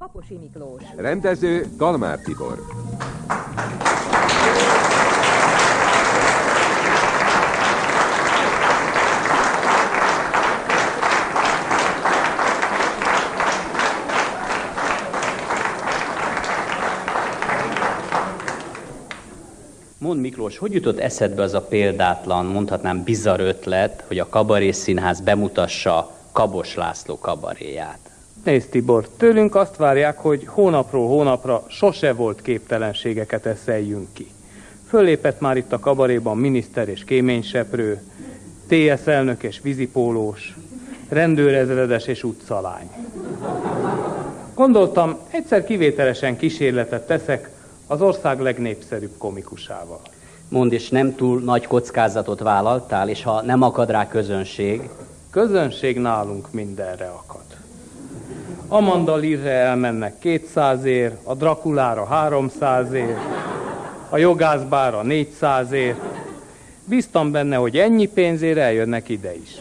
Kaposi Miklós. Rendező Galmár Tibor. Mondd Miklós, hogy jutott eszedbe az a példátlan, mondhatnám bizarr ötlet, hogy a Kabaré Színház bemutassa Kabos László kabaréját? Nézd Tibor, tőlünk azt várják, hogy hónapról hónapra sose volt képtelenségeket eszeljünk ki. Föllépett már itt a kabaréban miniszter és kéményseprő, TS elnök és vízipólós, rendőrezredes és utcalány. Gondoltam, egyszer kivételesen kísérletet teszek az ország legnépszerűbb komikusával. Mondd, és nem túl nagy kockázatot vállaltál, és ha nem akad rá közönség? Közönség nálunk mindenre akad. Amanda Learre elmennek 200-ért, a Drakulára 300-ért, a jogászbára 400-ért. Bíztam benne, hogy ennyi pénzért eljönnek ide is.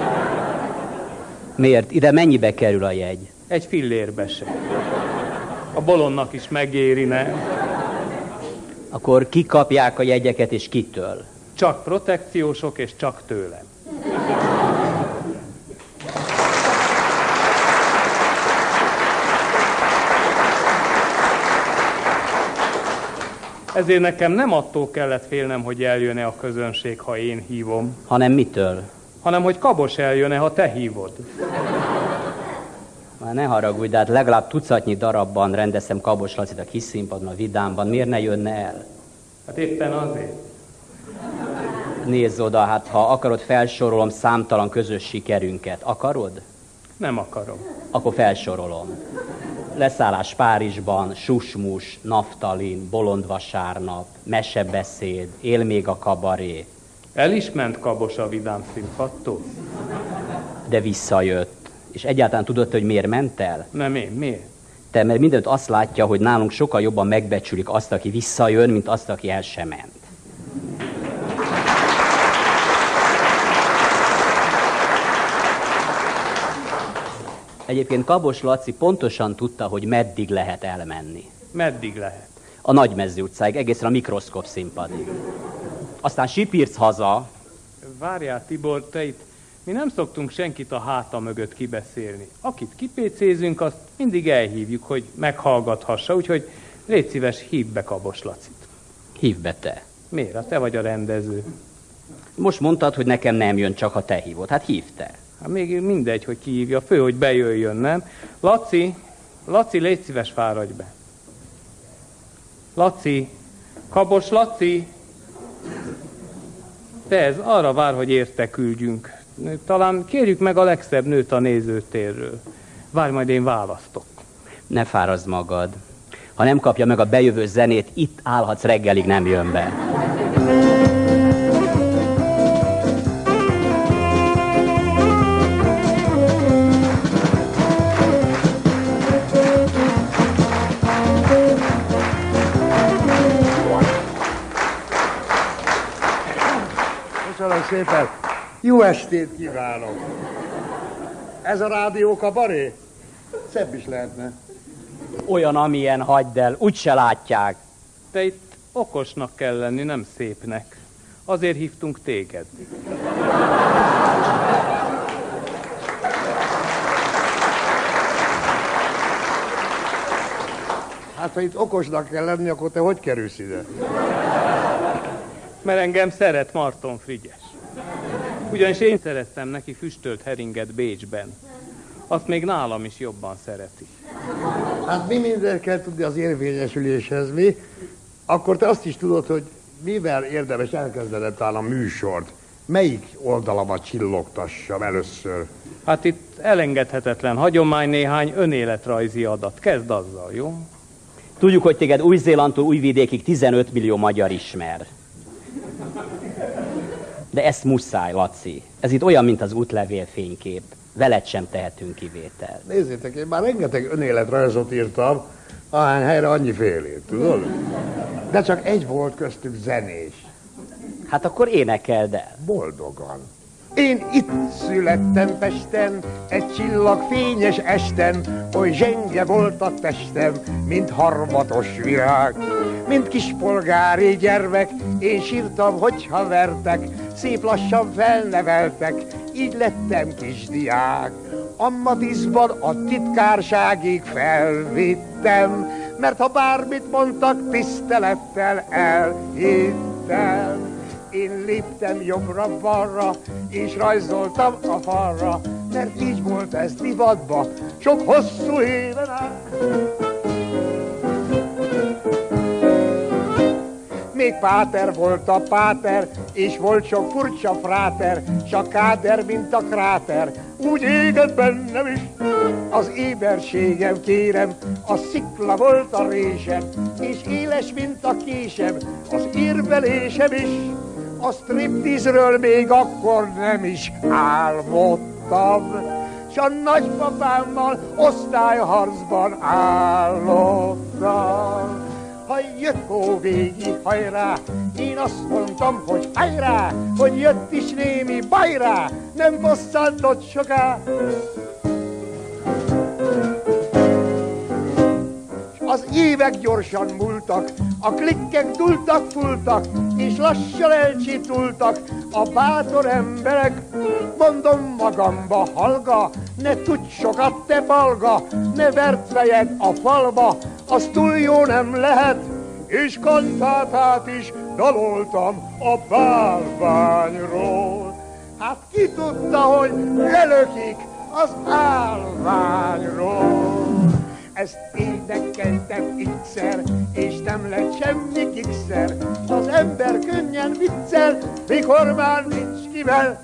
Miért? Ide mennyibe kerül a jegy? Egy fillérbe se. A bolondnak is megéri, ne? Akkor kikapják a jegyeket, és kitől? Csak protekciósok, és csak tőlem. Ezért nekem nem attól kellett félnem, hogy eljön-e a közönség, ha én hívom. Hanem mitől? Hanem, hogy Kabos eljön-e, ha te hívod. Már ne haragudj, de hát legalább tucatnyi darabban rendezem Kabos Lacit a kis színpadon, a Vidámban. Miért ne jönne el? Hát éppen azért. Nézz oda, hát ha akarod, felsorolom számtalan közös sikerünket. Akarod? Nem akarom. Akkor felsorolom. Leszállás Párizsban, Susmus, Naftalin, Bolond vasárnap, Mesebeszéd, Él még a kabaré. El is ment Kabos a Vidám színpadtól? De visszajött. És egyáltalán tudod, hogy miért ment el? Nem én, miért? Te, mert mindenütt azt látja, hogy nálunk sokkal jobban megbecsülik azt, aki visszajön, mint azt, aki el sem ment. Egyébként Kabos Laci pontosan tudta, hogy meddig lehet elmenni. Meddig lehet? A Nagymező utcáig, egészen a Mikroszkop színpadig. Aztán sipírc haza. Várjál Tibor, te itt, mi nem szoktunk senkit a háta mögött kibeszélni. Akit kipécézünk, azt mindig elhívjuk, hogy meghallgathassa, úgyhogy légy szíves, hívd be Kabos Lacit. Hívd be te. Miért? Hát te vagy a rendező. Most mondtad, hogy nekem nem jön, csak ha te hívod. Hát hívd te. Hát még mindegy, hogy ki hívja, fő, hogy bejöjjön, nem? Laci, légy szíves, fáradj be. Laci, Kabos Laci. Te ez arra vár, hogy érte küldjünk. Talán kérjük meg a legszebb nőt a nézőtérről. Várj, majd én választok. Ne fárazd magad. Ha nem kapja meg a bejövő zenét, itt állhatsz reggelig, nem jön be. Köszönöm szépen. Jó estét kívánok. Ez a rádió kabaré? Szebb is lehetne. Olyan, amilyen, hagyd el, úgyse látják. Te itt okosnak kell lenni, nem szépnek. Azért hívtunk téged. Hát, ha itt okosnak kell lenni, akkor te hogy kerülsz ide? Mert engem szeret Marton Frigyes. Ugyanis én szereztem neki füstölt heringet Bécsben. Azt még nálam is jobban szereti. Hát mi mindent kell tudni az érvényesüléshez, mi? Akkor te azt is tudod, hogy mivel érdemes elkezdened talán a műsort. Melyik oldalamat csillogtassam először? Hát itt elengedhetetlen hagyomány néhány önéletrajzi adat. Kezd azzal, jó? Tudjuk, hogy téged Új-Zélandtól Újvidékig 15 millió magyar ismer. De ezt muszáj, Laci. Ez itt olyan, mint az útlevél fénykép. Veled sem tehetünk kivételt. Nézzétek, én már rengeteg önéletrajzot írtam, ahány helyre annyi félét, tudod? De csak egy volt köztük zenés. Hát akkor énekeld el. Boldogan. Én itt születtem Pesten, egy csillagfényes esten, oly zsenge volt a testem, mint harmatos virág. Mint kispolgári gyermek, én sírtam, hogyha vertek, szép lassan felneveltek, így lettem kisdiák. Ammatisban a titkárságig felvittem, mert ha bármit mondtak, tisztelettel elhittem. Én léptem jobbra-balra, és rajzoltam a falra, mert így volt ez divatba, sok hosszú éven át. Még páter volt a páter, és volt sok furcsa fráter, s a káder, mint a kráter, úgy égett bennem is. Az éberségem, kérem, a szikla volt a résem, és éles, mint a késem, az írvelésem is. A striptizről még akkor nem is álmodtam, s a nagypapámmal osztályharcban állottam. Ha jött hóvégi hajrá, én azt mondtam, hogy hajrá, hogy jött is némi bajrá, nem bosszantott soká. Az évek gyorsan múltak, a klikkek dúltak, fultak, és lassan elcsitultak a bátor emberek. Mondom magamba, hallga, ne tudj sokat, te balga, ne vert fejed a falba, az túl jó nem lehet. És kantátát is daloltam a bálványról. Hát ki tudta, hogy lelökik az állványról. Ezt énekeltem x-szer, és nem lett semmi kikszer. Az ember könnyen viccel, mikor már nincs kivel.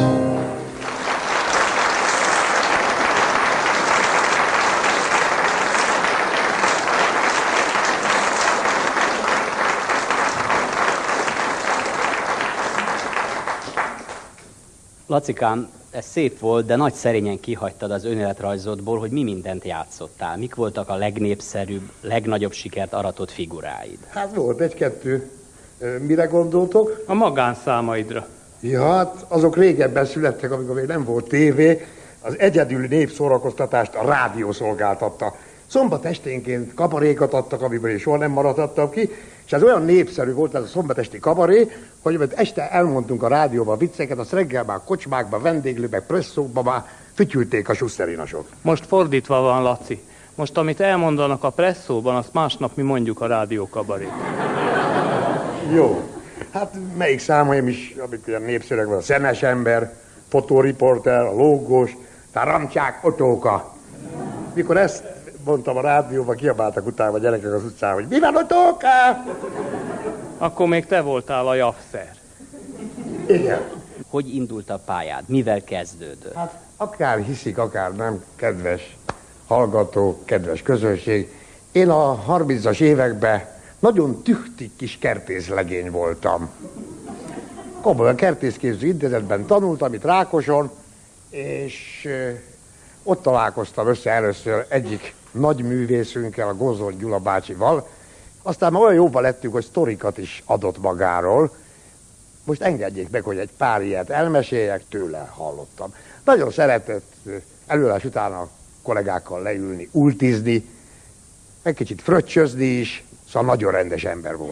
Lacikám, ez szép volt, de nagy szerényen kihagytad az önéletrajzodból, hogy mi mindent játszottál. Mik voltak a legnépszerűbb, legnagyobb sikert aratott figuráid? Hát volt egy-kettő. Mire gondoltok? A magánszámaidra. Ja, hát azok régebben születtek, amikor még nem volt tévé. Az egyedüli népszórakoztatást a rádió szolgáltatta. Szombat esténként kabarékat adtak, amiből is soha nem maradhattam ki, és ez olyan népszerű volt ez a szombatesti kabaré, hogy este elmondtunk a rádióban vicceket, azt reggel már kocsmákba, vendéglőbe, presszókba már fütyülték a suszerinasok. Most fordítva van, Laci. Most, amit elmondanak a presszóban, azt másnap mi mondjuk a rádiókabarét. Jó. Hát melyik számaim is, amik olyan népszerűek van, a Szemes ember, fotóriporter, a lógós, a Ramcsák Otóka. Mikor ezt mondtam a rádióban, kiabáltak utána a gyerekek az utcán, hogy mi van Otóka? Akkor még te voltál a Javszer. Igen. Hogy indult a pályád? Mivel kezdődött? Hát akár hiszik, akár nem, kedves hallgató, kedves közönség. Én a 30-as években nagyon tüchtig kis kertészlegény voltam. Komolyan kertészképző intézetben tanultam itt Rákoson, és ott találkoztam össze először egyik nagy művészünkkel, a Gozon Gyula bácsival. Aztán már olyan jóba lettünk, hogy sztorikat is adott magáról. Most engedjék meg, hogy egy pár ilyet elmeséljek, tőle hallottam. Nagyon szeretett előadás után a kollégákkal leülni, ultizni, egy kicsit fröccsözni is, szóval nagyon rendes ember volt.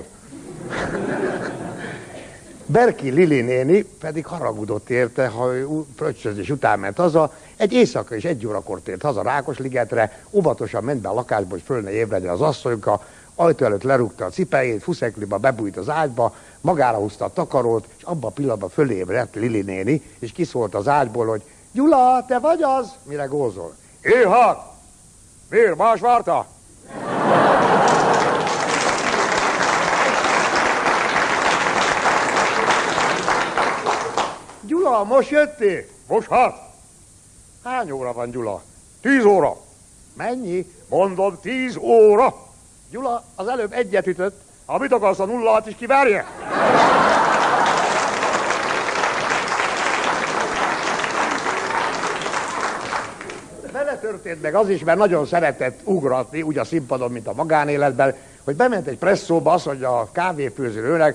Berki Lili néni pedig haragudott érte, ha ő fröccsözés után ment haza, egy éjszaka és 1 órakor tért haza Rákosligetre, óvatosan ment be a lakásba, hogy föl ne ébredjen az asszonyka, ajtó előtt lerúgta a cipejét, fuszekliba bebújt az ágyba, magára húzta a takarót, és abban a pillanatban fölébredt Lili néni, és kiszólt az ágyból, hogy Gyula, te vagy az? Mire gózol? Éhat! Miért? Más várta? Gyula, most jöttél? Most hát? Hány óra van, Gyula? 10 óra. Mennyi? Mondom, 10 óra. Gyula, az előbb 1-et ütött. Ha mit akarsz, a 0-at is kiverje? Beletörtént meg az is, mert nagyon szeretett ugratni, úgy a színpadon, mint a magánéletben, hogy bement egy presszóba, azt mondja a kávéfőzőnőnek,